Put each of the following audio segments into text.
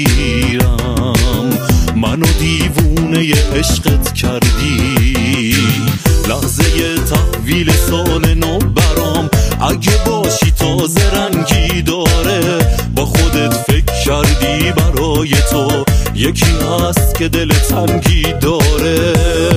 بگیرم، منو دیوونه عشقت کردی. لحظه تحویل سال نو برام اگه باشی تازه رنگی داره. با خودت فکر کردی برای تو یکی هست که دل تنگی داره.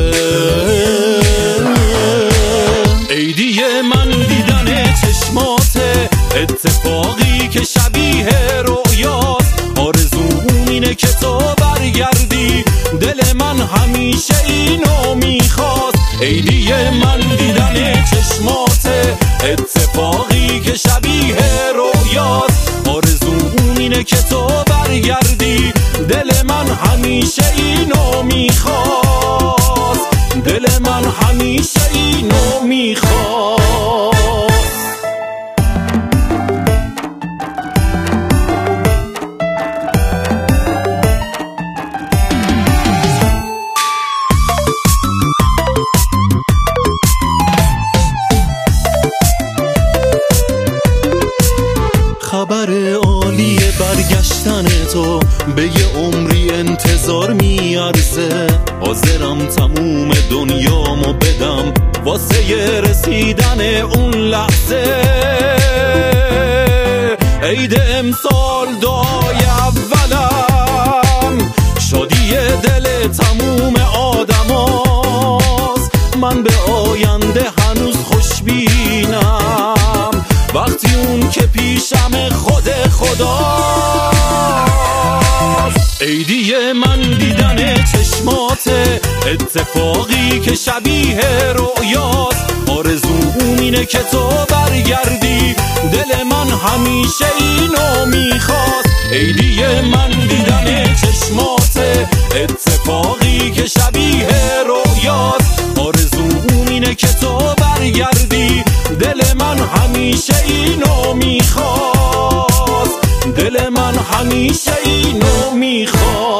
عیدی من دیدن چشماته، اتفاقی که شبیه رویاست. آرزوم اینه که تو برگردی، دل من همیشه اینو میخواست. عیدی من دیدن چشماته، اتفاقی که شبیه رویاست. آرزوم اینه که تو برگردی، دل من همیشه اینو میخواست. دل من همیشه اینو میخواست. خبر عالی برگشتن تو به یه عمری انتظار میارزه. حاضرم تموم دنیامو بدم واسه رسیدن اون لحظه. عید امسال دعای اولم شادی دل تموم آدماست. من به آینده هنوز خوشبینم وقتی اون که پیشم خود خداست. عیدی من دیدن چشماته، اتفاقی که شبیه رویاست. آرزوم اینه که تو برگردی، دل من همیشه اینو میخواست. عیدی من دیدن چشماته، اتفاقی که شبیه رویاست. آرزوم اینه که تو برگردی، دل من همیشه اینو میخواست. دل من همیشه اینو میخواست.